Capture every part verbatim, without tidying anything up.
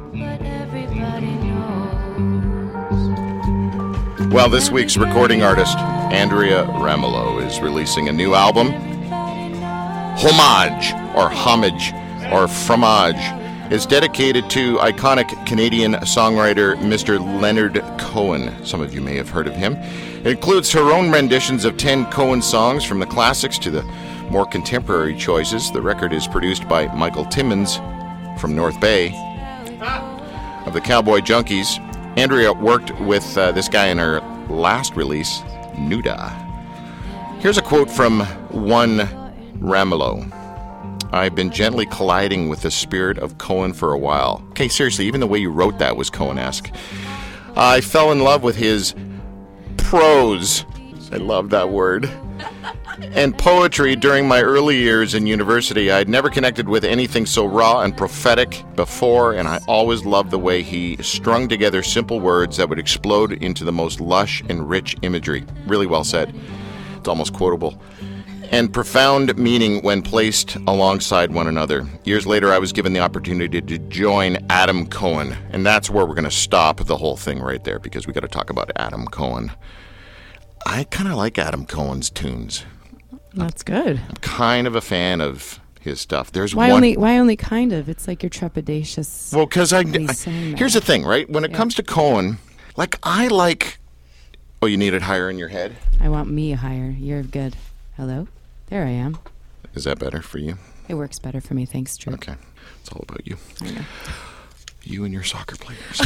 But everybody knows. Well, this week's recording artist, Andrea Ramelow, is releasing a new album. Homage, or Homage, or Fromage, is dedicated to iconic Canadian songwriter Mister Leonard Cohen. Some of you may have heard of him. It includes her own renditions of ten Cohen songs, from the classics to the more contemporary choices. The record is produced by Michael Timmins from North Bay of the Cowboy Junkies. Andrea worked with uh, this guy in her last release, Nuda. Here's a quote from one Ramelow. I've been gently colliding with the spirit of Cohen for a while. Okay, seriously, even the way you wrote that was Cohen-esque. I fell in love with his prose. I love that word. And poetry during my early years in university. I'd never connected with anything so raw and prophetic before, and I always loved the way he strung together simple words that would explode into the most lush and rich imagery. Really well said. It's almost quotable. And profound meaning when placed alongside one another. Years later, I was given the opportunity to join Adam Cohen, and that's where we're going to stop the whole thing right there, because we got to talk about Adam Cohen. I kind of like Adam Cohen's tunes. That's good. I'm kind of a fan of his stuff. There's why one. Only, why only kind of? It's like you're trepidatious. Well, because I, I here's the thing, right? When it yeah. comes to Cohen, like I like. Oh, you need it higher in your head? I want me higher. You're good. Hello. There I am. Is that better for you? It works better for me. Thanks, Drew. Okay. It's all about you. I know. You and your soccer players.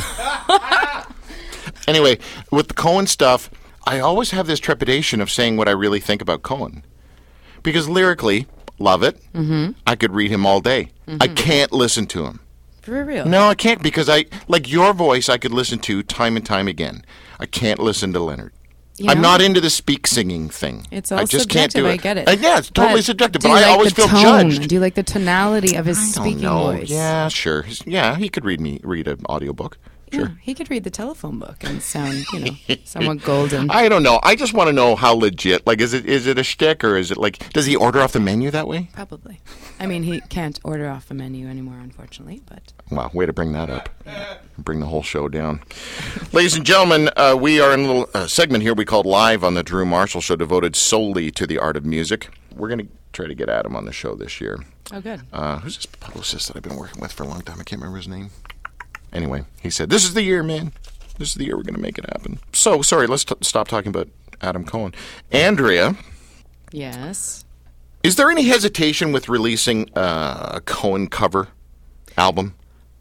Anyway, with the Cohen stuff, I always have this trepidation of saying what I really think about Cohen. Because lyrically, love it. Mm-hmm. I could read him all day. Mm-hmm. I can't listen to him. For real? No, I can't, because I, like your voice, I could listen to time and time again. I can't listen to Leonard. You know? I'm not into the speak singing thing. It's all I just subjective, can't do it. I get it. Uh, yeah, it's totally but subjective, but like I always feel tone? judged. Do you like the tonality of his I speaking don't know. voice? Yeah, sure. Yeah, he could read me read an audiobook. Sure. Yeah, he could read the telephone book and sound, you know, somewhat golden. I don't know. I just want to know how legit. Like, is it is it a shtick, or is it like, does he order off the menu that way? Probably. I mean, he can't order off the menu anymore, unfortunately. But wow, way to bring that up. Bring the whole show down. Ladies and gentlemen, uh, we are in a little uh, segment here we called Live on the Drew Marshall Show, devoted solely to the art of music. We're going to try to get Adam on the show this year. Oh, good. Uh, who's this publicist that I've been working with for a long time? I can't remember his name. Anyway, he said, this is the year, man. This is the year we're going to make it happen. So, sorry, let's t- stop talking about Adam Cohen. Andrea. Yes? Is there any hesitation with releasing uh, a Cohen cover album?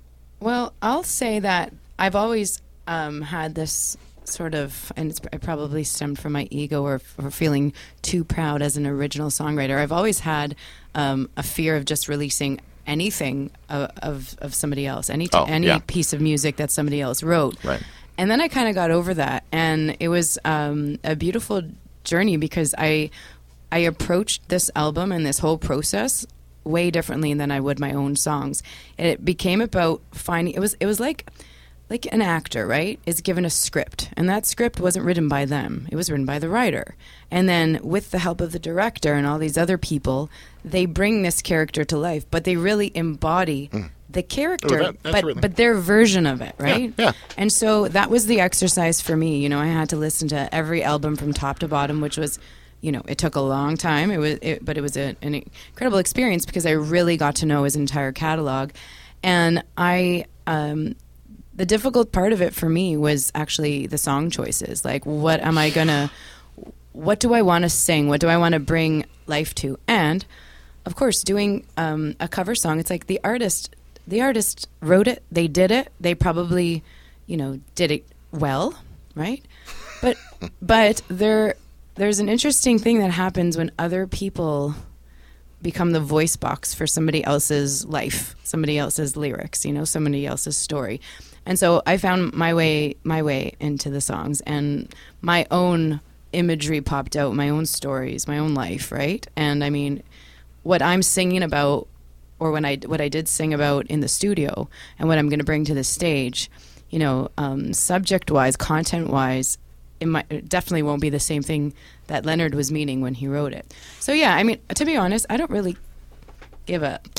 Well, I'll say that I've always um, had this sort of, and it's, it probably stemmed from my ego or, or feeling too proud as an original songwriter. I've always had um, a fear of just releasing anything of, of, of somebody else, any t- oh, any yeah. piece of music that somebody else wrote. Right. And then I kind of got over that, and it was um, a beautiful journey, because I I approached this album and this whole process way differently than I would my own songs. It became about finding, it was it was like like an actor, right, is given a script, and that script wasn't written by them. It was written by the writer. And then with the help of the director and all these other people, they bring this character to life, but they really embody mm. the character, oh, that, but really... but their version of it, right? Yeah, yeah. And so that was the exercise for me. You know, I had to listen to every album from top to bottom, which was, you know, it took a long time. It was, it, but it was a, an incredible experience, because I really got to know his entire catalog. And I, um, the difficult part of it for me was actually the song choices. Like, what am I gonna, what do I want to sing? What do I want to bring life to? And of course, doing um, a cover song, it's like the artist, the artist wrote it, they did it, they probably, you know, did it well, right? But but there there's an interesting thing that happens when other people become the voice box for somebody else's life, somebody else's lyrics, you know, somebody else's story. And so I found my way my way into the songs, and my own imagery popped out, my own stories, my own life, right? And I mean, what I'm singing about, or when I what I did sing about in the studio, and what I'm going to bring to the stage, you know, um, subject-wise, content-wise, it, might, it definitely won't be the same thing that Leonard was meaning when he wrote it. So yeah, I mean, to be honest, I don't really give a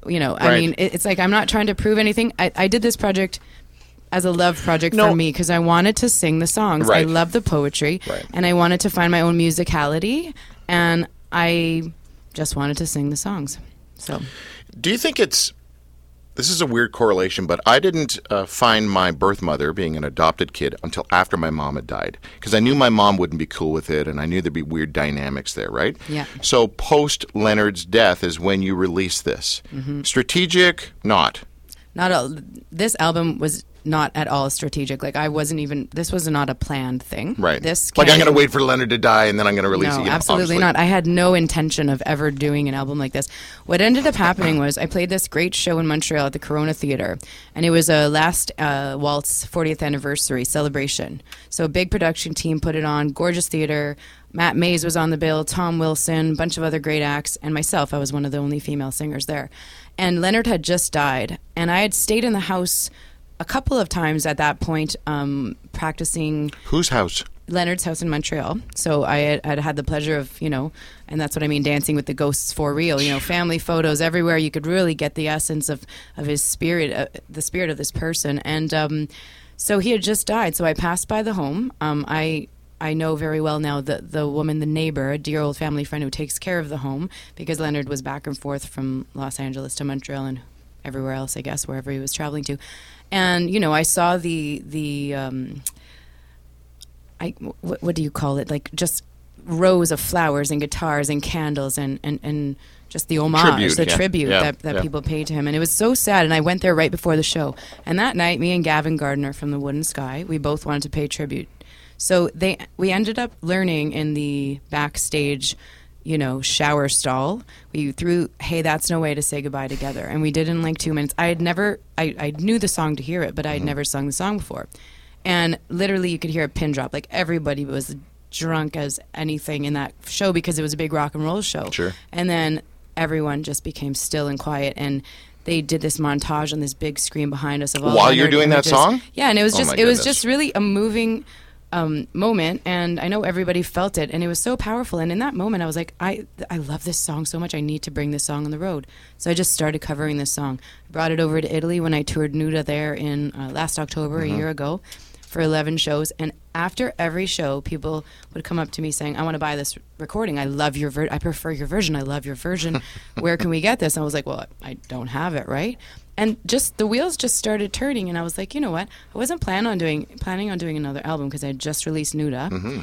you know, I Right. mean, it, it's like I'm not trying to prove anything. I, I did this project as a love project No. for me because I wanted to sing the songs. I Right. love the poetry, Right. and I wanted to find my own musicality, and I just wanted to sing the songs. So, Do you think it's, this is a weird correlation, but I didn't uh, find my birth mother, being an adopted kid, until after my mom had died. Because I knew my mom wouldn't be cool with it, and I knew there'd be weird dynamics there, right? Yeah. So post Leonard's death is when you release this. Mm-hmm. Strategic? Not. not all. This album was not at all strategic. Like I wasn't even. This was not a planned thing. Right. This like I'm came- going to wait for Leonard to die, and then I'm going to release No, it. You know, absolutely obviously. not. I had no intention of ever doing an album like this. What ended up happening was I played this great show in Montreal at the Corona Theatre, and it was a Last uh, Waltz fortieth anniversary celebration. So a big production team put it on, gorgeous theatre. Matt Mays was on the bill, Tom Wilson, a bunch of other great acts, and myself. I was one of the only female singers there. And Leonard had just died, and I had stayed in the house a couple of times at that point, um, practicing Whose house? Leonard's house in Montreal. So I had, I'd had the pleasure of, you know, and that's what I mean, dancing with the ghosts for real, you know, family photos everywhere. You could really get the essence of, of his spirit, uh, the spirit of this person. And um, so he had just died. So I passed by the home. Um, I I know very well now that the woman, the neighbor, a dear old family friend who takes care of the home, because Leonard was back and forth from Los Angeles to Montreal and everywhere else, I guess, wherever he was traveling to. And, you know, I saw the, the um, I, what, what do you call it? Like just rows of flowers and guitars and candles and, and, and just the homage, Tribute, the yeah. tribute Yeah, that, that yeah. people paid to him. And it was so sad. And I went there right before the show. And that night, me and Gavin Gardner from the Wooden Sky, we both wanted to pay tribute. So they, we ended up learning in the backstage, you know, shower stall. We threw "Hey, That's No Way to Say Goodbye" together, and we did it in like two minutes. I had never, I, I knew the song to hear it, but I had Mm-hmm. never sung the song before. And literally, you could hear a pin drop. Like everybody was drunk as anything in that show because it was a big rock and roll show. Sure. And then everyone just became still and quiet, and they did this montage on this big screen behind us of all While you're Leonard doing that images. song? Yeah, and it was Oh, just, my it was goodness. just really a moving um, moment, and I know everybody felt it, and it was so powerful. And in that moment, I was like, I I love this song so much. I need to bring this song on the road. So I just started covering this song. I brought it over to Italy when I toured Nuda there in uh, last October, Mm-hmm. a year ago, for eleven shows. And after every show, people would come up to me saying, I want to buy this recording. I love your ver- I prefer your version. I love your version. Where can we get this? And I was like, well, I don't have it, right? And just the wheels just started turning, and I was like, you know what? I wasn't plan on doing planning on doing another album because I had just released Nuda. Mm-hmm.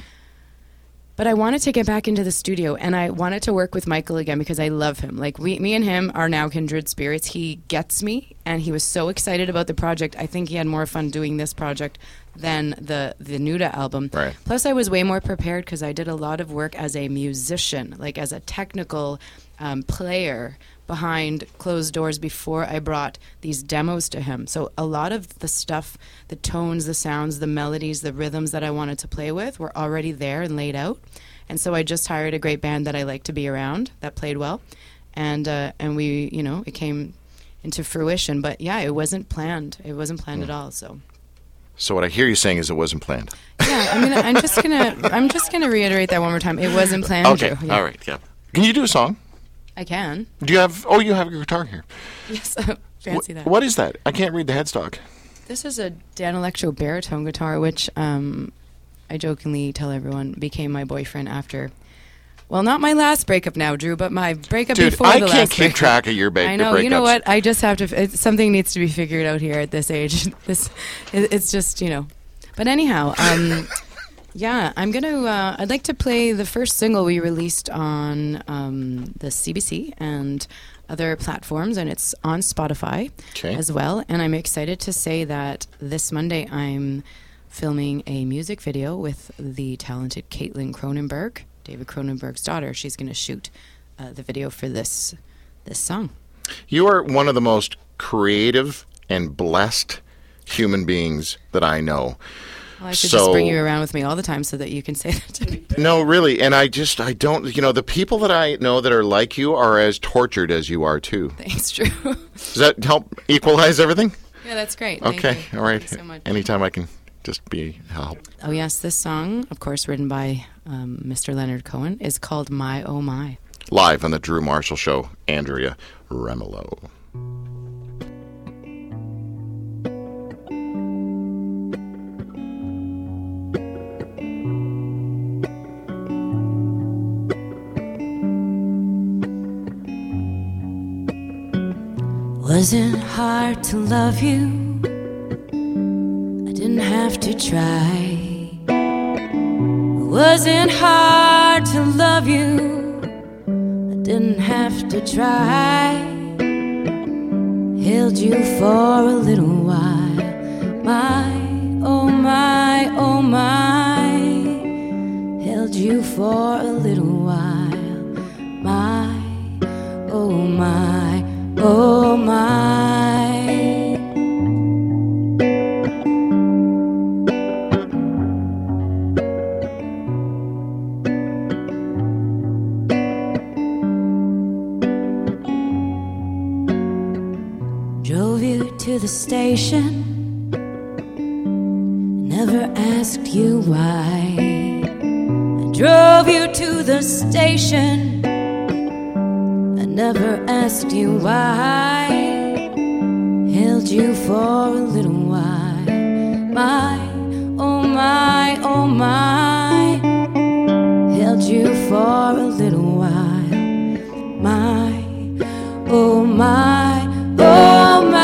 But I wanted to get back into the studio, and I wanted to work with Michael again because I love him. Like we, me and him are now kindred spirits. He gets me, and he was so excited about the project. I think he had more fun doing this project than the the Nuda album. Right. Plus, I was way more prepared because I did a lot of work as a musician, like as a technical um, player behind closed doors before I brought these demos to him. So a lot of the stuff, the tones, the sounds, the melodies, the rhythms that I wanted to play with were already there and laid out. And so I just hired a great band that I like to be around that played well. And uh, and we, you know, it came into fruition. But yeah, it wasn't planned. It wasn't planned Hmm. at all. So So what I hear you saying is it wasn't planned. yeah, I mean, I'm just gonna I'm just gonna reiterate that one more time. It wasn't planned. Okay, Drew. Yeah. all right, yeah. Can you do a song? I can. Do you have? Oh, you have your guitar here. Yes, fancy Wh- that. What is that? I can't read the headstock. This is a Dan Electro baritone guitar, which um, I jokingly tell everyone became my boyfriend after. Well, not my last breakup now, Drew, but my breakup Dude, before I the can't last keep breakup. track of your ba- I know. your You know breakups. what? I just have to. It's, something needs to be figured out here at this age. This, it, it's just you know. But anyhow, um, yeah, I'm gonna. Uh, I'd like to play the first single we released on um, the C B C and other platforms, and it's on Spotify Okay. as well. And I'm excited to say that this Monday I'm filming a music video with the talented Caitlin Cronenberg, David Cronenberg's daughter. She's going to shoot uh, the video for this this song. You are one of the most creative and blessed human beings that I know. Well, I should So- just bring you around with me all the time so that you can say that to people. No, really, and I just I don't. You know, the people that I know that are like you are as tortured as you are too. Thanks, Drew. Does that help equalize everything? Yeah, that's great. Thank Okay, you. all right. Thank you so much. Anytime I can just be help. Oh, yes, this song, of course, written by um, Mister Leonard Cohen, is called My Oh My. Live on the Drew Marshall Show, Andrea Remelo. Wasn't hard to love you. I didn't have to try. Wasn't hard to love you. I didn't have to try. Held you for a little while. My, oh my, oh my. Held you for a little while. My, oh my, oh my. Drove you to the station, never asked you why. I drove you to the station, I never asked you why. Held you for a little while. My, oh my, oh my. Held you for a little while. My, oh my, oh my.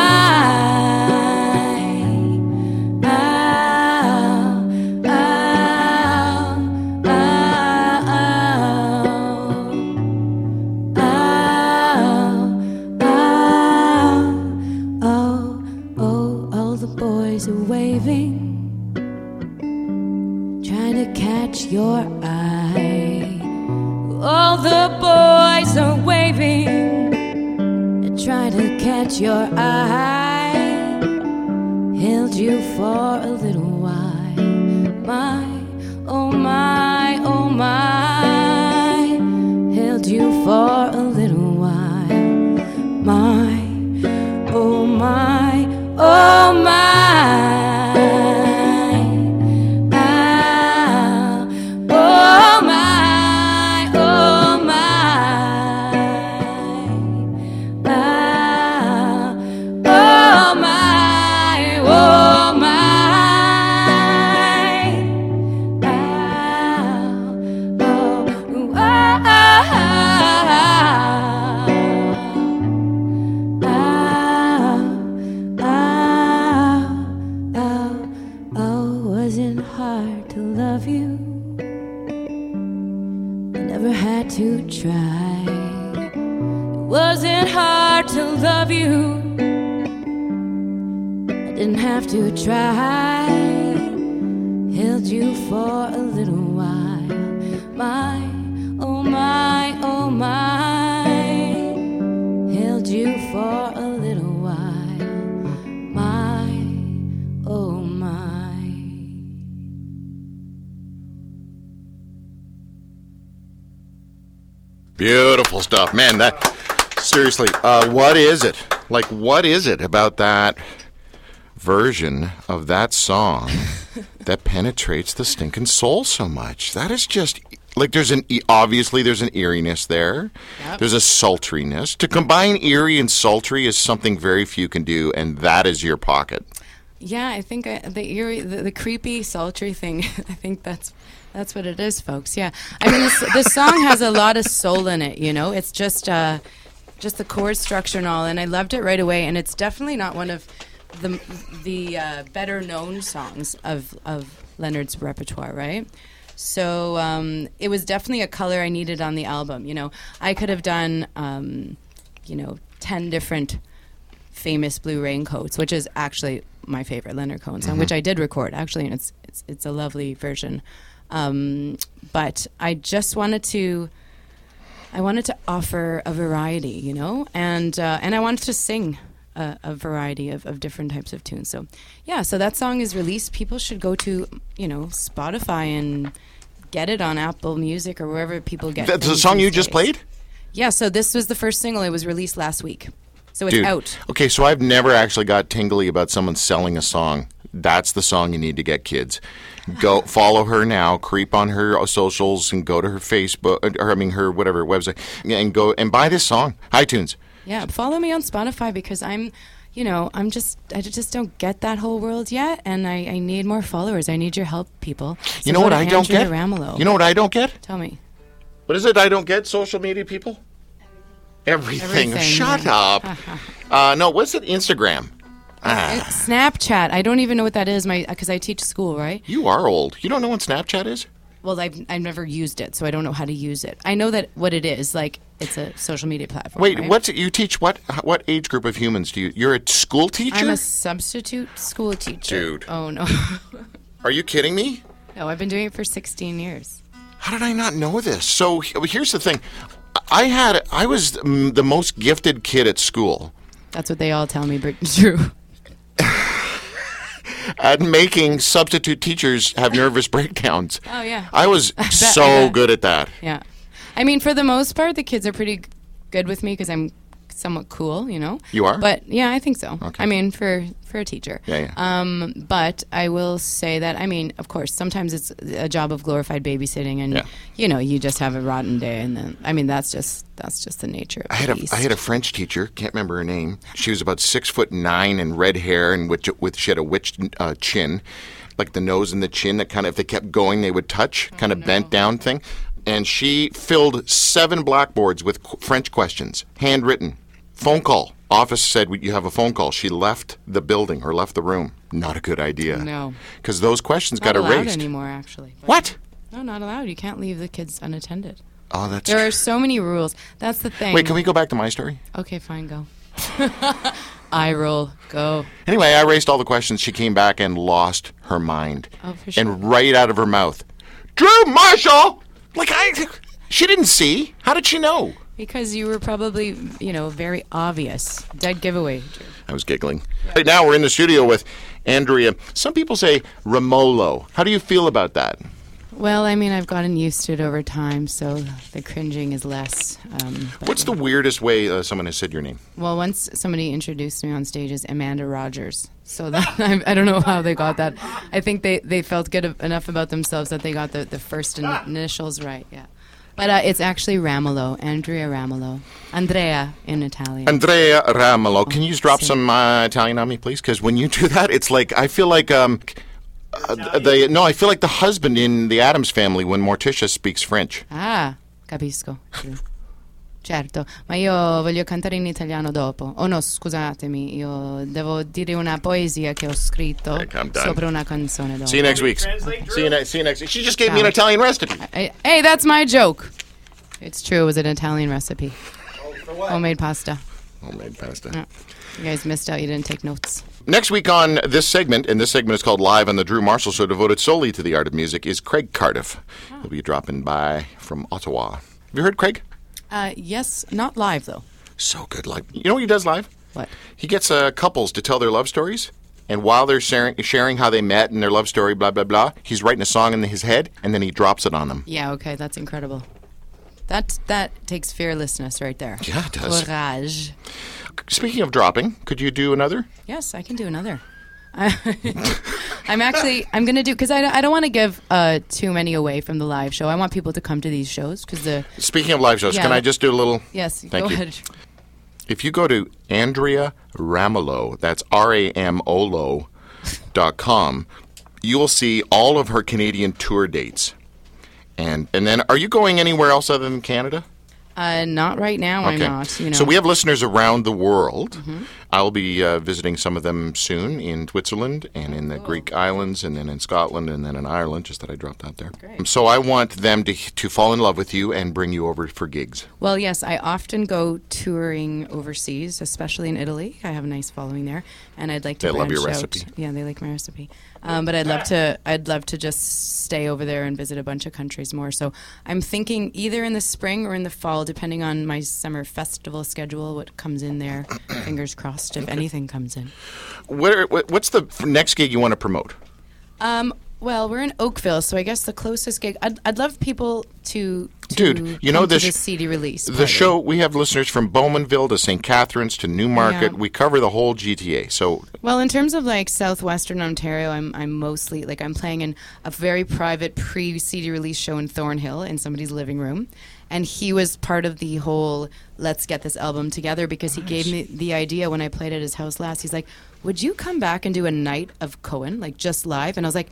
Your eye. All the boys are waving and try to catch your eye. Held you for a little while. My, oh my, oh my. Held you for a little while. My, oh my, oh my. To try, held you for a little while. My, oh my, oh my. Held you for a little while. My, oh my. Beautiful stuff, man. That seriously, uh, what is it? Like, what is it about that version of that song that penetrates the stinking soul so much? That is just like, there's an obviously there's an eeriness there. Yep. There's a sultriness. To combine eerie and sultry is something very few can do, and that is your pocket. Yeah, I think I, the eerie, the, the creepy, sultry thing. I think that's that's what it is, folks. Yeah, I mean, this, this song has a lot of soul in it. You know, it's just uh, just the chord structure and all, and I loved it right away. And it's definitely not one of the the uh, better known songs of of Leonard's repertoire, right? So um, it was definitely a color I needed on the album. You know, I could have done um, you know ten different famous blue raincoats, which is actually my favorite Leonard Cohen song, mm-hmm. which I did record actually, and it's it's it's a lovely version. Um, but I just wanted to. I wanted to offer a variety, you know, and uh, and I wanted to sing a, a variety of, of different types of tunes. So, yeah, so that song is released. People should go to, you know, Spotify and get it on Apple Music or wherever people get. That's the song you just played? Yeah, so this was the first single. It was released last week. So it's Dude, out. Okay, so I've never actually got tingly about someone selling a song. That's the song you need to get, kids. Go follow her now, creep on her socials, and go to her Facebook, or I mean her whatever website, and go and buy this song. iTunes. Yeah, follow me on Spotify because I'm, you know, I'm just, I just don't get that whole world yet, and I, I need more followers. I need your help, people. So you know what I don't get? Ramelow. You know what I don't get? Tell me. What is it I don't get, social media people? Everything. Everything. Everything. Shut up. Uh, no, what's it? Instagram. Uh, Snapchat. I don't even know what that is. My because I teach school, right? You are old. You don't know what Snapchat is? Well, I've I've never used it, so I don't know how to use it. I know that what it is. Like it's a social media platform. Wait, right? what's it, you teach? What what age group of humans do you? You're a school teacher? I'm a substitute school teacher. Dude. Oh no. Are you kidding me? No, I've been doing it for sixteen years. How did I not know this? So here's the thing. I had I was the most gifted kid at school. That's what they all tell me, but true. At making substitute teachers have nervous breakdowns. Oh, yeah. I was I bet, so I bet. good at that. Yeah. I mean, for the most part, the kids are pretty good with me because I'm somewhat cool, you know? You are? But, yeah, I think so. Okay. I mean, for, for a teacher. Yeah, yeah. Um, but I will say that, I mean, of course, sometimes it's a job of glorified babysitting and, Yeah. you know, you just have a rotten day. And then, I mean, that's just that's just the nature of I had the a beast. I had a French teacher. Can't remember her name. She was about six foot nine and red hair, and with, with she had a witch uh, chin, like the nose and the chin that kind of if they kept going they would touch, kind of no. bent down thing. And she filled seven blackboards with qu- French questions, handwritten. Phone call. Office said you have a phone call. She left the building or left the room. Not a good idea. No. Because those questions Not got allowed erased. anymore, actually. But- What? No, not allowed. You can't leave the kids unattended. Oh, that's. There are so many rules. That's the thing. Wait, can we go back to my story? Okay, fine, go. Eye roll, go. Anyway, I erased all the questions. She came back and lost her mind. Oh, for sure. And right out of her mouth, Drew Marshall! Like, I. She didn't see. How did she know? Because you were probably, you know, very obvious. Dead giveaway. I was giggling. Right now, we're in the studio with Andrea. Some people say Ramolo. How do you feel about that? Well, I mean, I've gotten used to it over time, so the cringing is less. Um, but- What's the weirdest way uh, someone has said your name? Well, once somebody introduced me on stage as Amanda Rogers. So that I, I don't know how they got that. I think they, they felt good enough about themselves that they got the, the first in- initials right, yeah. But uh, it's actually Ramolo, Andrea Ramolo. Andrea in Italian. Andrea Ramolo. Can you just drop Sì. some uh, Italian on me, please? Because when you do that, it's like, I feel like, um, uh, the, no, I feel like the husband in the Addams Family when Morticia speaks French. Ah, capisco. Sì. Certo, ma io voglio cantare in italiano dopo. Oh no, scusatemi, io devo dire una poesia che ho scritto Okay, I'm done. sopra una canzone dopo. See you next week. Translate, See you, ne- see you next week. She just gave me an Ciao. Italian recipe. I- hey, that's my joke. It's true, it was an Italian recipe. For what? Homemade pasta. Homemade pasta. Yeah. You guys missed out, you didn't take notes. Next week on this segment, and this segment is called Live on the Drew Marshall Show, devoted solely to the art of music, is Craig Cardiff. He'll be dropping by from Ottawa. Have you heard Craig? Uh, yes, not live though. So good live. You know what he does live? What? He gets uh, couples to tell their love stories, and while they're sharing, sharing how they met and their love story, blah, blah, blah, he's writing a song in his head, and then he drops it on them. Yeah, okay, that's incredible. That that takes fearlessness right there. Yeah, it does. Courage. Speaking of dropping, could you do another? Yes, I can do another. I'm actually I'm gonna do because I, I don't want to give uh, too many away from the live show. I want people to come to these shows because the Speaking of live shows, Yeah. can I just do a little? yes Thank go you. ahead. If you go to Andrea Ramolo, that's R A M O L O dot com, you will see all of her Canadian tour dates. And and then, are you going anywhere else other than Canada? Uh, not right now. I'm not. You know. So we have listeners around the world. Mm-hmm. I'll be uh, visiting some of them soon in Switzerland and in the Greek islands, and then in Scotland, and then in Ireland. Just that I dropped out there. Great. So I want them to to fall in love with you and bring you over for gigs. Well, yes, I often go touring overseas, especially in Italy. I have a nice following there, and I'd like to. They love your branch out. recipe. Yeah, they like my recipe. Um, but I'd love to. I'd love to just stay over there and visit a bunch of countries more. So I'm thinking either in the spring or in the fall, depending on my summer festival schedule, what comes in there. Fingers crossed if anything comes in. Where, what- what's the next gig you want to promote? Um, well, we're in Oakville, so I guess the closest gig. I'd, I'd love people to, to Dude, you know come to this- the C D release. The party. show, we have listeners from Bowmanville to Saint Catharines to Newmarket. Yeah. We cover the whole G T A. So Well, in terms of like southwestern Ontario, I'm I'm mostly like I'm playing in a very private pre-C D release show in Thornhill in somebody's living room, and he was part of the whole let's get this album together because he gave me the idea when I played at his house last. He's like, "Would you come back and do a night of Cohen, like just live?" And I was like,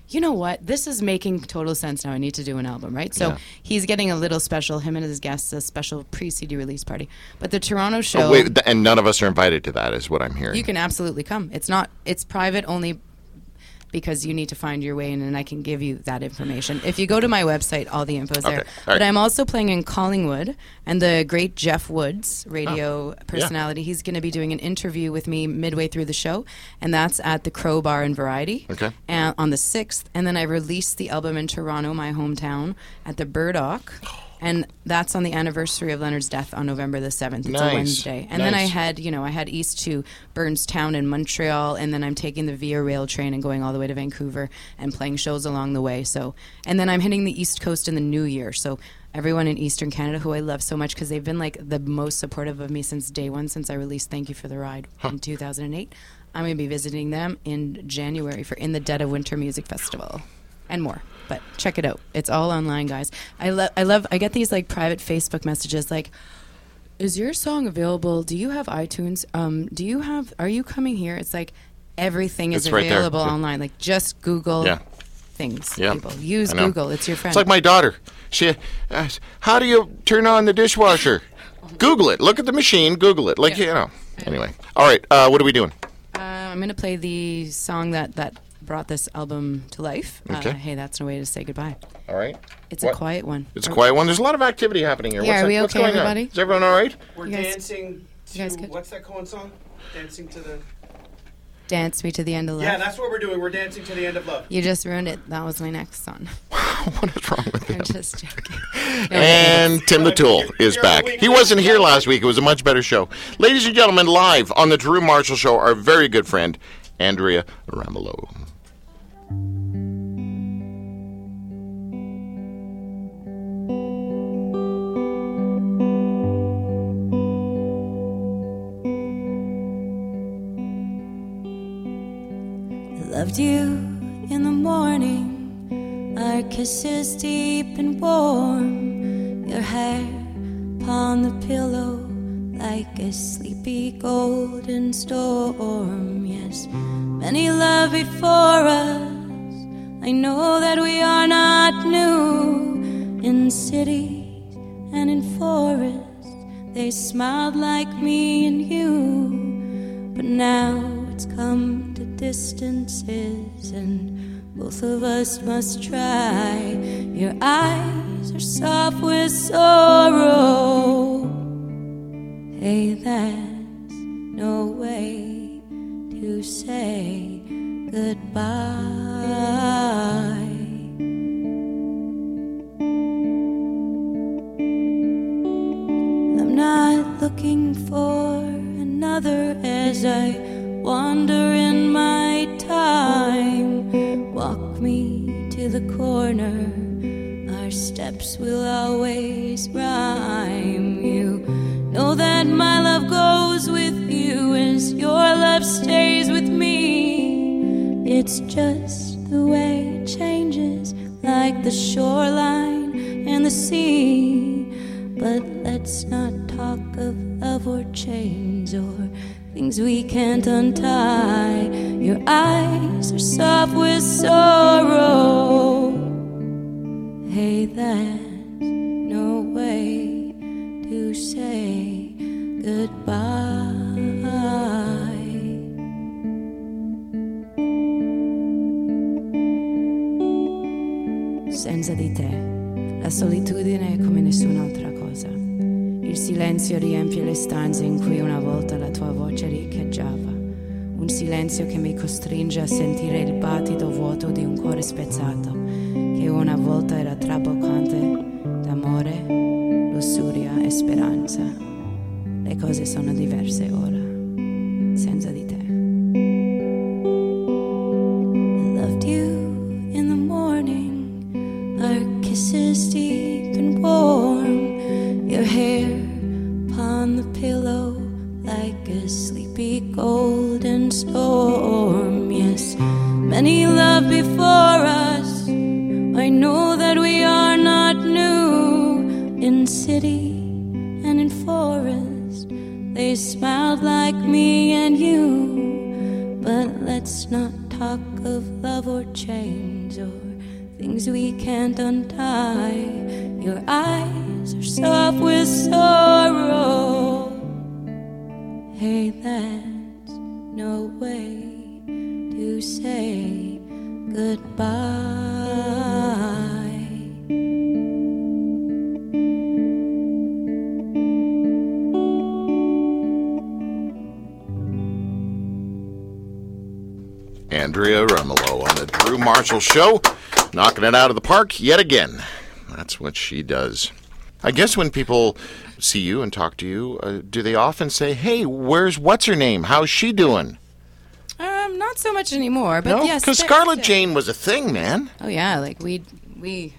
you know what? This is making total sense now. I need to do an album, right? So Yeah. he's getting a little special, him and his guests, a special pre-C D release party. But the Toronto show... Oh, wait, th- and none of us are invited to that, is what I'm hearing. You can absolutely come. It's not. It's private only because you need to find your way in, and I can give you that information. If you go to my website, all the info's there. Okay. All right. But I'm also playing in Collingwood, and the great Jeff Woods, radio personality, he's going to be doing an interview with me midway through the show, and that's at the Crow Bar and Variety Okay. and, on the sixth. And then I released the album in Toronto, my hometown, at the Burdock. And that's on the anniversary of Leonard's death on November the seventh. It's Nice. a Wednesday. And then I Nice. had, you know, I had east to Burnstown in Montreal, and then I'm taking the Via Rail train and going all the way to Vancouver and playing shows along the way. So, and then I'm hitting the East Coast in the new year. So everyone in Eastern Canada, who I love so much because they've been like the most supportive of me since day one, since I released Thank You for the Ride in two thousand eight. I'm going to be visiting them in January for In the Dead of Winter Music Festival. And more, but check it out. It's all online, guys. I love, I love, I get these like private Facebook messages like, "Is your song available? Do you have iTunes? Um, do you have? Are you coming here?" It's like everything is It's right there. available Yeah. online. Like just Google Yeah. things. Yeah. People use I know. Google. It's your friend. It's like my daughter. She asks, how do you turn on the dishwasher? Google it. Look at the machine. Google it. Like, Yeah. you know. Anyway. All right. Uh, what are we doing? uh, I'm gonna play the song that that brought this album to life. Okay. Uh, hey, that's no way to say goodbye. All right. It's What? a quiet one. It's a quiet one. There's a lot of activity happening here. Yeah, what's are that- we what's okay, going on? everybody? Is everyone all right? We're You guys- dancing you guys to good? what's that Cohen song? Dancing to the Dance Me to the End of Love. yeah, that's what we're doing. We're dancing to the end of love. You just ruined it. That was my next song. What is wrong with I'm him? just joking. No, And Tim the Tool is You're back. a week He late. wasn't here last week. It was a much better show. Ladies and gentlemen, live on the Drew Marshall Show, our very good friend, Andrea Ramelow. Loved you in the morning, our kisses deep and warm, your hair upon the pillow like a sleepy golden storm. Yes, many love before us, I know that we are not new. In cities and in forests, they smiled like me and you, but now it's come to distances, and both of us must try. Your eyes are soft with sorrow. Hey, that's no way to say goodbye. I'm not looking for another as I wander in my time. Walk me to the corner, our steps will always rhyme. You know that my love goes with you as your love stays with me. It's just the way it changes, like the shoreline and the sea. But let's not talk of love or chains or things we can't untie. Your eyes are soft with sorrow. Hey, that's no way to say goodbye. Senza di te, la solitudine è come nessun'altra cosa. Il silenzio riempie le stanze in cui una volta la tua voce riecheggiava. Un silenzio che mi costringe a sentire il battito vuoto di un cuore spezzato, che una volta era traboccante d'amore, lussuria e speranza. Le cose sono diverse ora, senza di te. I loved you in the morning, our kisses deep and warm, your hair upon the pillow like a sleepy golden storm. Yes, many love before us, I know that we are not new. In city and in forest, they smiled like me and you. But let's not talk talk of love or chains or things we can't untie. Your eyes are soft with sorrow. Hey, that's no way to say goodbye. Andrea Remelo on the Drew Marshall Show, knocking it out of the park yet again. That's what she does. I guess when people see you and talk to you, uh, do they often say, hey, where's what's her name? How's she doing? Um, not so much anymore, but no? yes. Because there- Scarlett there- Jane was a thing, man. Oh, yeah, like we we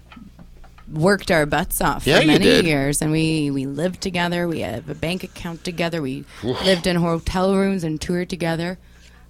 worked our butts off Yeah, for you many did. years, and we, we lived together. We had a bank account together. We lived in hotel rooms and toured together.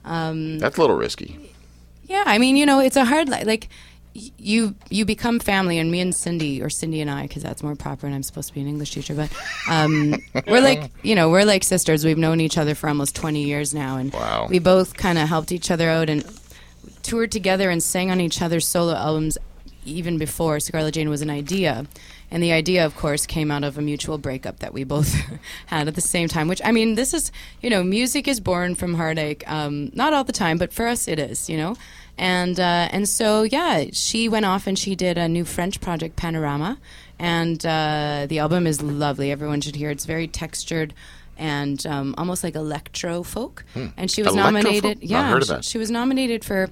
Um, That's a little risky. Yeah, I mean, you know, it's a hard li- like y- you you become family, and me and Cindy, or Cindy and I, because that's more proper, and I'm supposed to be an English teacher, but um, we're like, you know, we're like sisters. We've known each other for almost twenty years now, and Wow. we both kind of helped each other out and toured together and sang on each other's solo albums even before Scarlett Jane was an idea. And the idea, of course, came out of a mutual breakup that we both had at the same time, which, I mean, this is, you know, music is born from heartache. Um, not all the time, but for us it is, you know. And uh, and so, yeah, she went off and she did a new French project, Panorama. And uh, the album is lovely. Everyone should hear it. It's very textured and um, almost like electro folk. Hmm. And she was Electro-folk? nominated. Not Yeah, heard of she- that. she was nominated for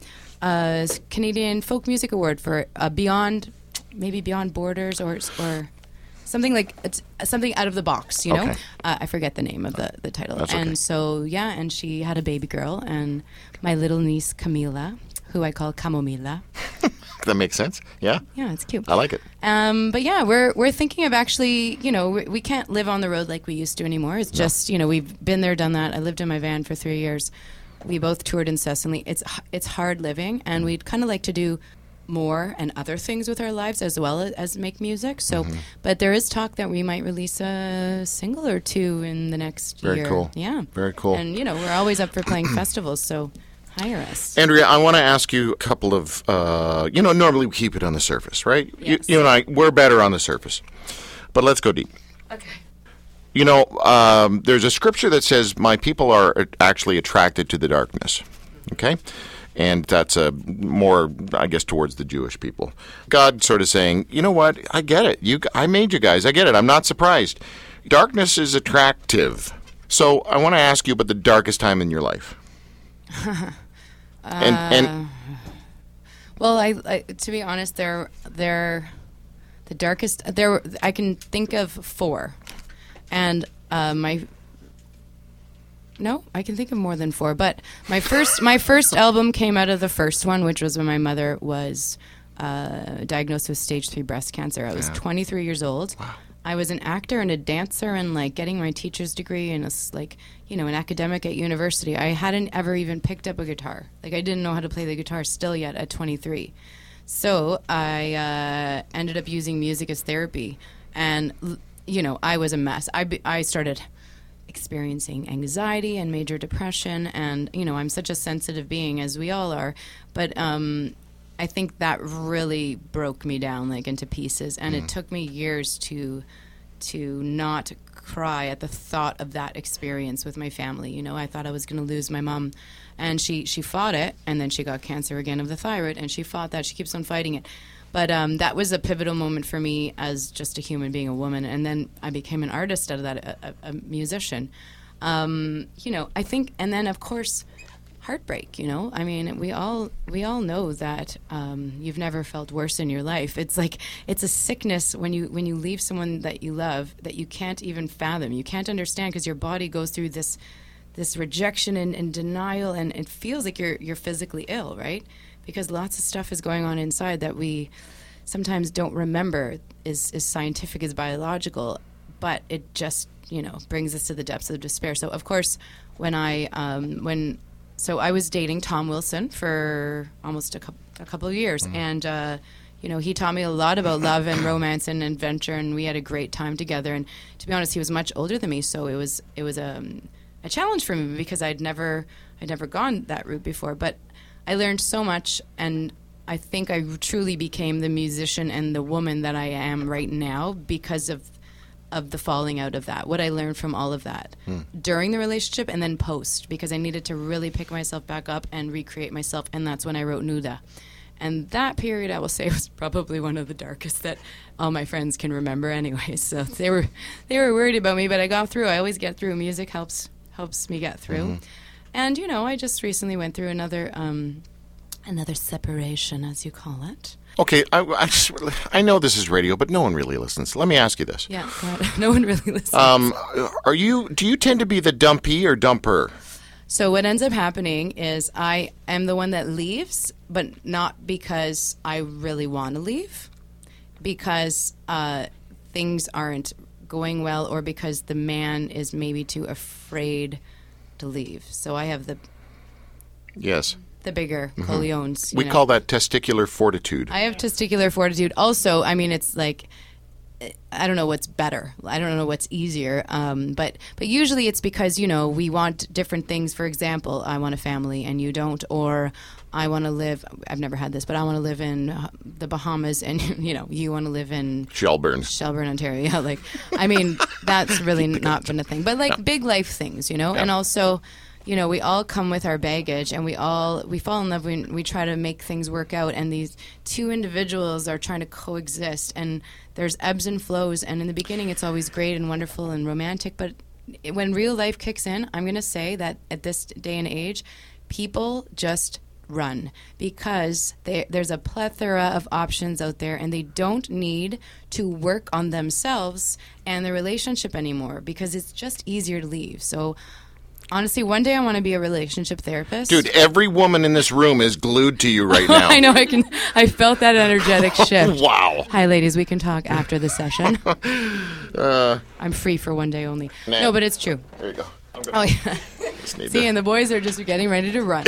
a Canadian Folk Music Award for uh, Beyond, maybe Beyond Borders or or something like it's something out of the box, you know. Okay. Uh, I forget the name of the, the title. That's and okay. so yeah, and she had a baby girl, and my little niece Camila, who I call Camomila. That makes sense. Yeah, Yeah, it's cute. I like it. Um, but yeah, we're we're thinking of actually, you know, we, we can't live on the road like we used to anymore. It's just, you know, we've been there, done that. I lived in my van for three years. We both toured incessantly. It's h- it's hard living, and we'd kind of like to do more and other things with our lives as well as, as make music. So, Mm-hmm. but there is talk that we might release a single or two in the next Very year. cool. Yeah, Very cool. And you know, we're always up for playing festivals, so hire us. Andrea, I want to ask you a couple of, uh, you know, normally we keep it on the surface, right? Yes. You, you and I, we're better on the surface. But let's go deep. Okay. You know, um, there's a scripture that says, my people are actually attracted to the darkness. Okay? And that's uh, more, I guess, towards the Jewish people. God sort of saying, you know what? I get it. You, I made you guys. I get it. I'm not surprised. Darkness is attractive. So I want to ask you about the darkest time in your life. and and Well, I, I to be honest, they're they're the darkest. There, I can think of four, and uh, my no, I can think of more than four. But my first my first album came out of the first one, which was when my mother was uh, diagnosed with stage three breast cancer. I was twenty-three years old. Wow. I was an actor and a dancer and like getting my teacher's degree and a, s- like, you know, an academic at university. I hadn't ever even picked up a guitar. Like I didn't know how to play the guitar still yet at twenty-three. So I uh, ended up using music as therapy. And, l- you know, I was a mess. I, be- I started experiencing anxiety and major depression. And, you know, I'm such a sensitive being, as we all are. But um, I think that really broke me down like into pieces, and it took me years to to not cry at the thought of that experience with my family. You know, I thought I was going to lose my mom, and she she fought it, and then she got cancer again of the thyroid, and she fought that. She keeps on fighting it. But um, that was a pivotal moment for me as just a human being, a woman, and then I became an artist out of that, a, a, a musician. Um, you know, I think, and then of course, heartbreak. You know, I mean, we all we all know that um, you've never felt worse in your life. It's like it's a sickness when you when you leave someone that you love that you can't even fathom. You can't understand because your body goes through this this rejection and, and denial, and it feels like you're you're physically ill, right? Because lots of stuff is going on inside that we sometimes don't remember is is scientific, is biological, but it just, you know, brings us to the depths of despair. So of course, when I um, when So I was dating Tom Wilson for almost a, couple, a couple of years, and uh, you know, he taught me a lot about love and romance and adventure, and we had a great time together. And to be honest, he was much older than me, so it was it was a, a challenge for me because I'd never I'd never gone that route before. But I learned so much, and I think I truly became the musician and the woman that I am right now because of of the falling out of that, what I learned from all of that hmm. during the relationship and then post, because I needed to really pick myself back up and recreate myself, and that's when I wrote Nuda. And that period, I will say, was probably one of the darkest that all my friends can remember anyway. So they were they were worried about me, but I got through. I always get through. Music helps helps me get through. Mm-hmm. And, you know, I just recently went through another um, another separation, as you call it. Okay, I, I, just, I know this is radio, but no one really listens. Let me ask you this. Yeah, God, no one really listens. Um, are you? Do you tend to be the dumpy or dumper? So what ends up happening is I am the one that leaves, but not because I really want to leave, because uh, things aren't going well, or because the man is maybe too afraid to leave. So I have the yes. the bigger mm-hmm. coleones. We know. call that testicular fortitude. I have testicular fortitude. Also, I mean, it's like, I don't know what's better. I don't know what's easier. Um, but but usually it's because, you know, we want different things. For example, I want a family and you don't, or I want to live, I've never had this, but I want to live in the Bahamas and, you know, you want to live in Shelburne. Shelburne, Ontario. Yeah, like, I mean, that's really not been a thing. But like no. big life things, you know, yeah. and also, you know, we all come with our baggage, and we all, we fall in love when we try to make things work out, and these two individuals are trying to coexist, and there's ebbs and flows, and in the beginning it's always great and wonderful and romantic, but when real life kicks in, I'm going to say that at this day and age, people just run, because they, there's a plethora of options out there, and they don't need to work on themselves and their relationship anymore, because it's just easier to leave. So honestly, one day I want to be a relationship therapist. Dude, every woman in this room is glued to you right now. I know, I can. I felt that energetic shift. Wow. Hi, ladies. We can talk after the session. uh, I'm free for one day only. Nah. No, but it's true. There you go. Oh, yeah. See, to... and the boys are just getting ready to run.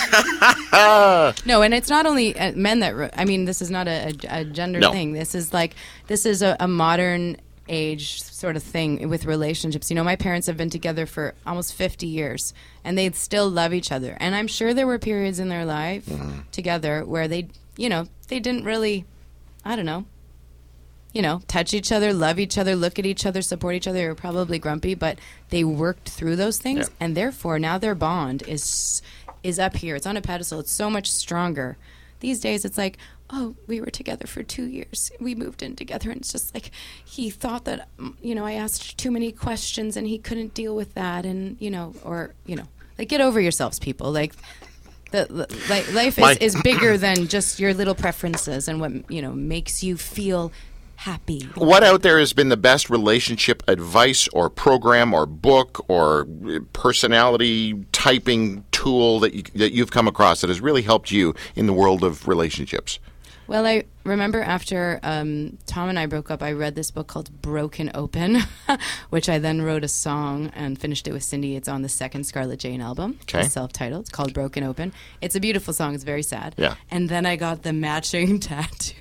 No, and it's not only uh, men that run. I mean, this is not a, a, a gender no. thing. This is like, this is a, a modern age sort of thing with relationships. You know, my parents have been together for almost fifty years, and they still love each other. And I'm sure there were periods in their life mm-hmm. together where they, you know, they didn't really, I don't know, you know, touch each other, love each other, look at each other, support each other. They were probably grumpy, but they worked through those things, yeah. and therefore now their bond is is up here. It's on a pedestal. It's so much stronger. These days, it's like, oh, we were together for two years. We moved in together, and it's just like he thought that, you know, I asked too many questions, and he couldn't deal with that, and, you know, or, you know, like, get over yourselves, people. Like, the, like life is, is bigger than just your little preferences and what, you know, makes you feel happy. What out there has been the best relationship advice or program or book or personality typing tool that you, that you've come across that has really helped you in the world of relationships? Well, I remember after um, Tom and I broke up, I read this book called Broken Open, which I then wrote a song and finished it with Cindy. It's on the second Scarlett Jane album. Okay. It's self-titled. It's called Broken Open. It's a beautiful song. It's very sad. Yeah. And then I got the matching tattoo.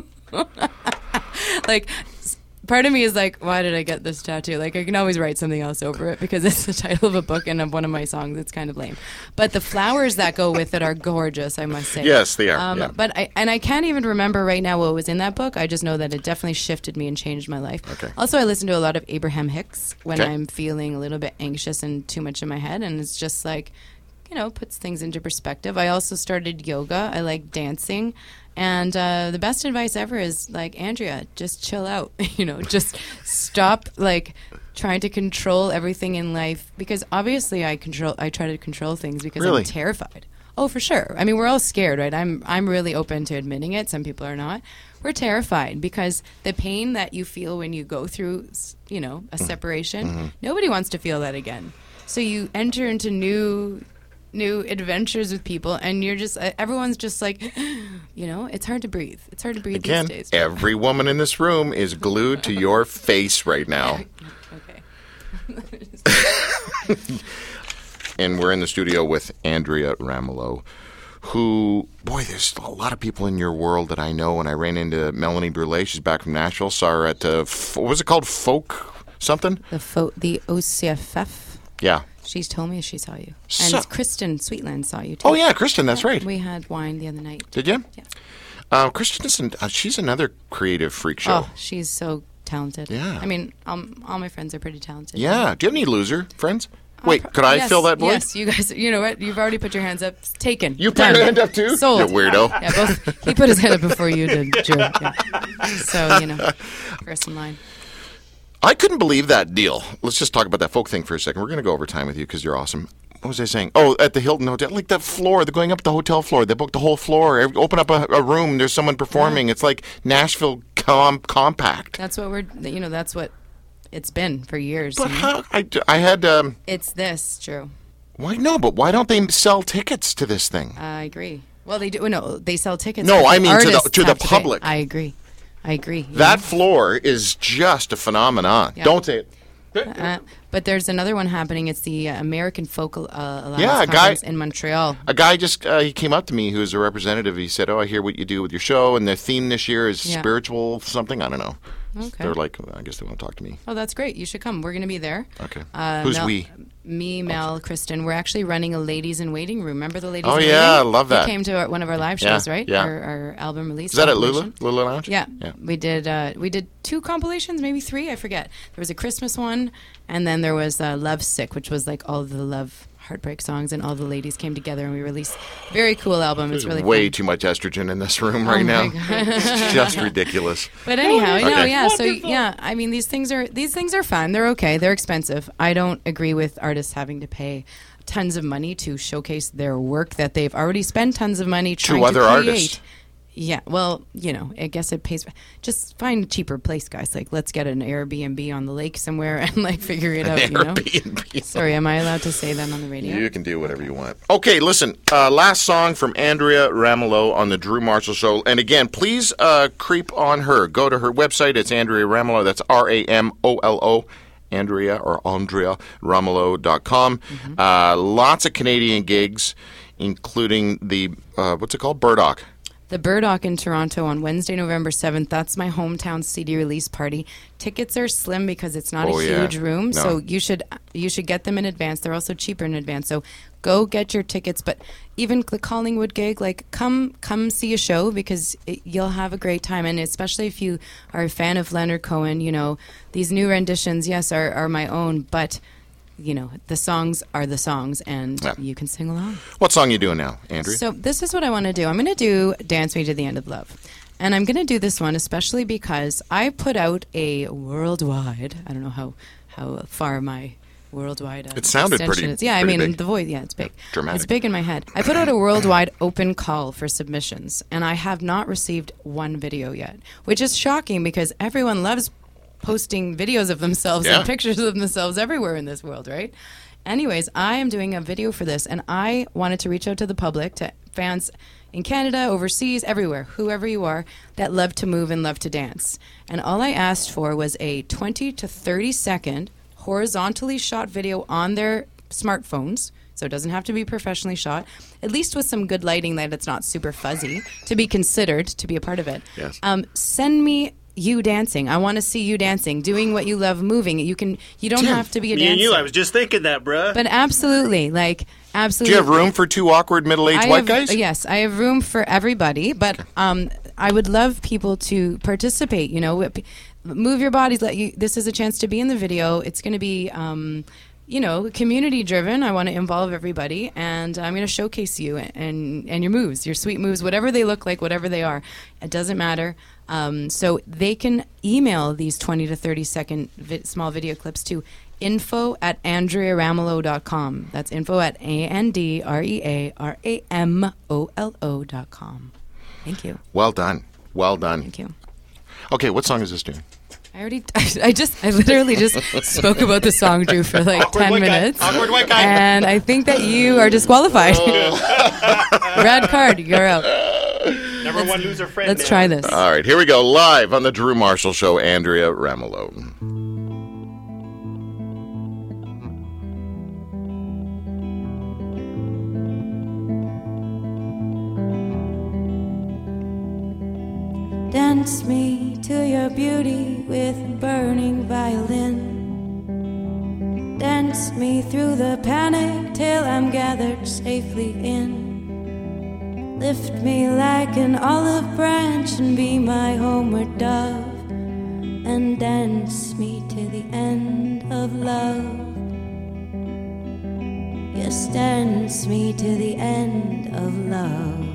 Like, part of me is like, why did I get this tattoo? Like, I can always write something else over it because it's the title of a book and of one of my songs. It's kind of lame. But the flowers that go with it are gorgeous, I must say. Yes, they are. Um, yeah. But I, and I can't even remember right now what was in that book. I just know that it definitely shifted me and changed my life. Okay. Also, I listen to a lot of Abraham Hicks when okay. I'm feeling a little bit anxious and too much in my head. And it's just like, you know, puts things into perspective. I also started yoga. I like dancing. And uh, the best advice ever is, like, Andrea, just chill out. You know, just stop, like, trying to control everything in life. Because obviously I control. I try to control things because really? I'm terrified. Oh, for sure. I mean, we're all scared, right? I'm I'm really open to admitting it. Some people are not. We're terrified because the pain that you feel when you go through, you know, a separation, mm-hmm. nobody wants to feel that again. So you enter into new... new adventures with people, and you're just, everyone's just like, you know, it's hard to breathe. It's hard to breathe Again, these days. Every woman in this room is glued to your face right now. Okay. And we're in the studio with Andrea Ramelow, who, boy, there's a lot of people in your world that I know. And I ran into Melanie Brulé. She's back from Nashville. Saw her at, uh, what was it called? Folk something? The, fo- the O C F F. Yeah. She's told me she saw you. So- And Kristen Sweetland saw you too. Oh, yeah, Kristen, that's right. We had wine the other night. Did you? Yeah. Uh, Kristen is, an, uh, she's another creative freak show. Oh, she's so talented. Yeah. I mean, um, all my friends are pretty talented. Yeah. Do you have any loser friends? Uh, Wait, pro- could I yes, fill that void? Yes, you guys. You know what? You've already put your hands up. It's taken. You put Done. your hand up too? Sold. You weirdo. Yeah, both. He put his hand up before you did, Drew. Yeah. So you know, first in line. I couldn't believe that deal. Let's just talk about that folk thing for a second. We're going to go over time with you because you're awesome. What was I saying? Oh, at the Hilton Hotel, like that floor. They're going up the hotel floor. They booked the whole floor. Every- Open up a, a room. There's someone performing. It's like Nashville com- compact. That's what we're. You know, that's what it's been for years. But you know? how? I, I had. Um, It's this, Drew. why no? But why don't they sell tickets to this thing? I agree. Well, they do. No, they sell tickets. No, but I the mean to the- artists to the have pay. public. I agree. I agree. you That know? floor is just a phenomenon. Yeah. Don't say it. Uh, but there's another one happening. It's the uh, American Folk uh, Alliance Yeah, a guy- Conference in Montreal. A guy just uh, he came up to me who's a representative. He said, "Oh, I hear what you do with your show, and the theme this year is Yeah. spiritual something. I don't know." Okay. They're like, I guess they want to talk to me. Oh, that's great. You should come. We're going to be there. Okay. Uh, Who's Mel- we? Me, Mel, Kristen. We're actually running a ladies in waiting room. Remember the ladies Oh, in yeah, waiting? I love that. You came to our, one of our live Yeah, shows, right? yeah. Our, our album release. Is that at Lula? compilation. Lula Lounge? Yeah. Yeah. We did uh, we did two compilations, maybe three, I forget. There was a Christmas one, and then there was uh, Love Sick, which was like all the love heartbreak songs, and all the ladies came together, and we released a very cool album. It's There's really way fun. too much estrogen in this room Oh right my now. God. It's just ridiculous. But anyhow, no, Okay. yeah. So yeah, I mean, these things are these things are fun. They're okay. They're expensive. I don't agree with artists having to pay tons of money to showcase their work that they've already spent tons of money trying to other create. artists. Yeah, well, you know, I guess it pays. Just find a cheaper place, guys. Like, let's get an Airbnb on the lake somewhere and like figure it out. You know. Airbnb. Sorry, am I allowed to say that on the radio? You can do whatever you want. Okay, listen. Uh, last song from Andrea Ramelow on the Drew Marshall Show. And again, please uh, creep on her. Go to her website. It's Andrea Ramelow. That's R A M O L O. Andrea or Andrea Ramelow dot com. Mm-hmm. Uh, lots of Canadian gigs, including the, uh, what's it called? Burdock. The Burdock in Toronto on Wednesday, November seventh. That's my hometown C D release party. Tickets are slim because it's not Oh, a yeah. huge room, No. so you should you should get them in advance. They're also cheaper in advance. So go get your tickets. But even the Collingwood gig, like come come see a show because it, you'll have a great time. And especially if you are a fan of Leonard Cohen, you know these new renditions, yes, are are my own, but. You know, the songs are the songs, and Yeah. you can sing along. What song you doing now, Andrea? So this is what I want to do. I'm going to do Dance Me to the End of Love. And I'm going to do this one especially because I put out a worldwide, I don't know how, how far my worldwide uh, It sounded extension pretty- is. Yeah, I pretty mean, big. the voice, yeah, it's big. dramatic. It's big in my head. I put out a worldwide open call for submissions, and I have not received one video yet, which is shocking because everyone loves posting videos of themselves Yeah. and pictures of themselves everywhere in this world, right? Anyways, I am doing a video for this, and I wanted to reach out to the public, to fans in Canada, overseas, everywhere, whoever you are, that love to move and love to dance. And all I asked for was a twenty to thirty second horizontally shot video on their smartphones. So it doesn't have to be professionally shot, at least with some good lighting that it's not super fuzzy, to be considered to be a part of it. Yes. Um, send me you dancing. I want to see you dancing, doing what you love, moving. You can. You don't Tim, have to be a Me and dancer. you, I was just thinking that, bruh. But absolutely, like Do absolutely. you have room for two awkward middle-aged I white have- guys? Yes, I have room for everybody, but um, I would love people to participate. You know, P- move your bodies. Let you. This is a chance to be in the video. It's going to be, um, you know, community driven. I want to involve everybody, and I'm going to showcase you and and your moves, your sweet moves, whatever they look like, whatever they are. It doesn't matter. Um, so they can email these twenty to thirty second vi- small video clips to info at andrea ramelow dot com. That's info at A N D R E A R A M O L O dot com. Thank you. Well done. Well done. Thank you. Okay, what song is this doing? I already, I just, I literally just spoke about the song, Drew, for like Awkward ten white guy. minutes. Awkward white guy. And I think that you are disqualified. Red card, you're out. Number one loser friend. Let's man. try this. All right, here we go. Live on the Drew Marshall Show, Andrea Ramelow. Dance me to your beauty with a burning violin. Dance me through the panic till I'm gathered safely in. Lift me like an olive branch and be my homeward dove, and dance me to the end of love. Yes, dance me to the end of love.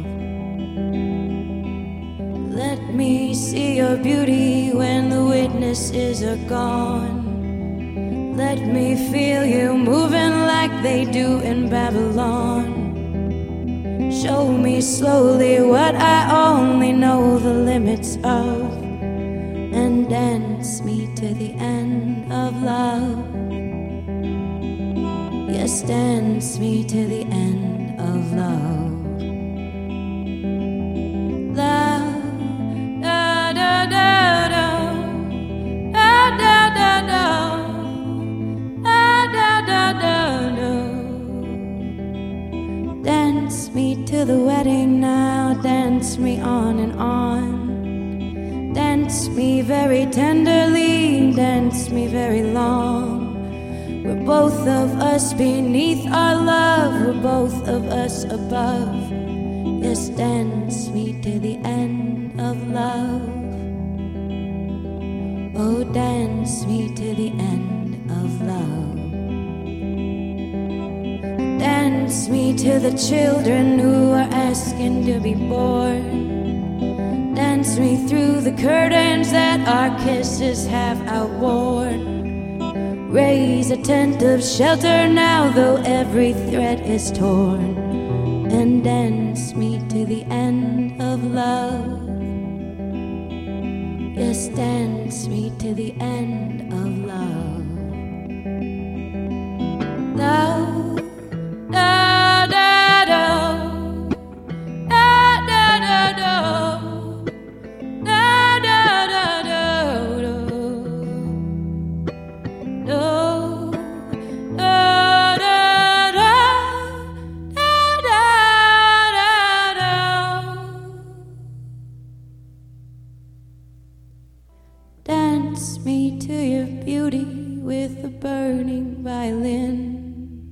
Let me see your beauty when the witnesses are gone. Let me feel you moving like they do in Babylon. Show me slowly what I only know the limits of, and dance me to the end of love. Yes, dance me to the end of love. Love, da da da da, da da da da, da da da da da. Dance me to the wedding now, dance me on and on. Dance me very tenderly, dance me very long. We're both of us beneath our love, we're both of us above. Yes, dance me to the end of love. Oh, dance me to the end of love. Dance me to the children who are asking to be born. Dance me through the curtains that our kisses have outworn. Raise a tent of shelter now, though every thread is torn, and dance me to the end of love. Yes, dance me to the end of love. Love, da da da, da da da da, da da da da. Dance me to your beauty with a burning violin.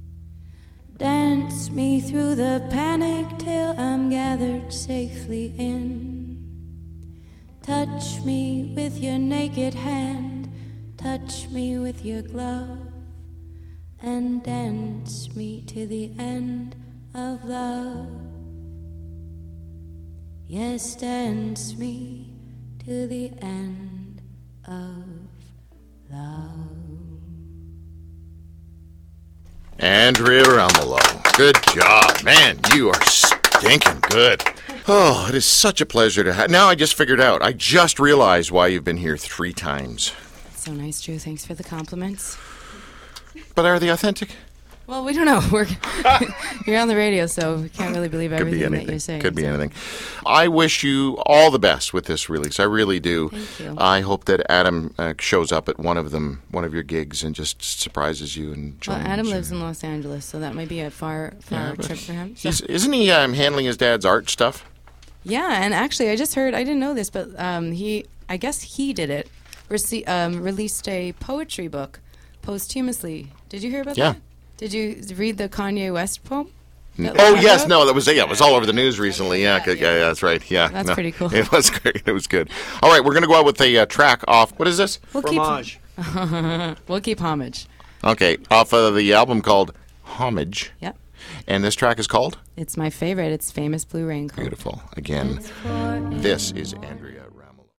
Dance me through the panic till I'm gathered safely in. Touch me with your naked hand, touch me with your glove, and dance me to the end of love. Yes, dance me to the end of love. Andrea Romolo, good job. Man, you are stinking good. Oh, it is such a pleasure to have. Now I just figured out. I just realized why you've been here three times. So nice, Drew. Thanks for the compliments. But are they authentic? Well, we don't know. We're you're on the radio, so we can't really believe everything that you're saying. Could be so. anything. I wish you all the best with this release. I really do. Thank you. I hope that Adam uh, shows up at one of them, one of your gigs, and just surprises you and joins Well, Adam you. lives in Los Angeles, so that might be a far, far Yeah, trip for him. So. He's, isn't he um, handling his dad's art stuff? Yeah, and actually, I just heard. I didn't know this, but um, he, I guess he did it. Rece- um, released a poetry book posthumously. Did you hear about Yeah. that? Did you read the Kanye West poem? That Oh Lana yes, wrote? no, that was yeah, it was all over the news recently. Yeah, Yeah, yeah, yeah. yeah, that's right. Yeah, That's no, pretty cool. It was great. It was good. All right, we're gonna go out with a uh, track off. What is this? We'll Fromage. keep. We'll keep homage. Okay, off of the album called Homage, Yep, and this track is called it's my favorite. It's Famous Blue Raincoat. Beautiful. Again, this is Andrea.